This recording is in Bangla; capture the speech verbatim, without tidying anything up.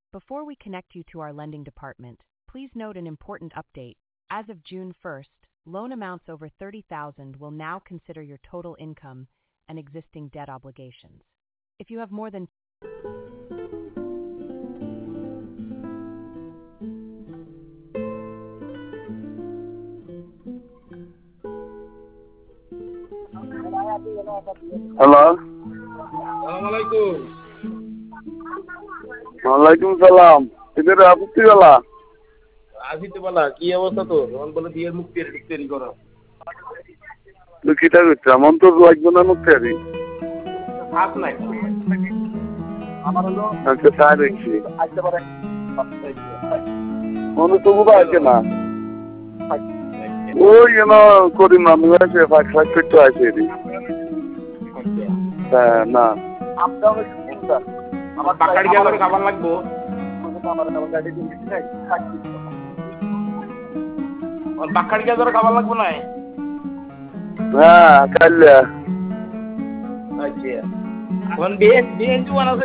Before we connect you to our lending department, please note an important update. As of June first, loan amounts over thirty thousand will now consider your total income and existing debt obligations. If you have more than hello, সালামালাইকুম। ওয়ালাইকুম সালাম। এদের আপত্তি বলা আসিতে বলা কি অবস্থা তোর? তখন বলে বিয়ের মুখ তৈরি তৈরি করো। তুই কিটা করছিস? এমন তো লাগবে না মুখ তৈরি। হাত নাই আমার হলো আচ্ছা তাই দেখছি আসতে পারে মনে তবু আছে না ওই যেন করিম আমি আছে ফাঁক ফাঁক করতে আছে হ্যাঁ না আমার বাকাড়ি গিয়ে করে খাবার লাগবো। বাকাড়ি গিয়ে করে খাবার লাগবো না। হ্যাঁ কাল্লা আচ্ছা বিয়ে বিয়ে জুয়ান আছে।